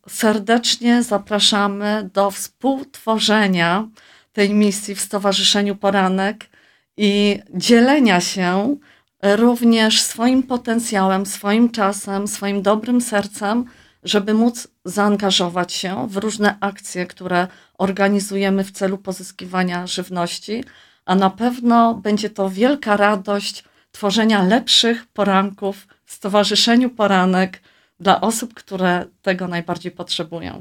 serdecznie zapraszamy do współtworzenia tej misji w Stowarzyszeniu Poranek i dzielenia się również swoim potencjałem, swoim czasem, swoim dobrym sercem, żeby móc zaangażować się w różne akcje, które organizujemy w celu pozyskiwania żywności, a na pewno będzie to wielka radość tworzenia lepszych poranków w Stowarzyszeniu Poranek dla osób, które tego najbardziej potrzebują.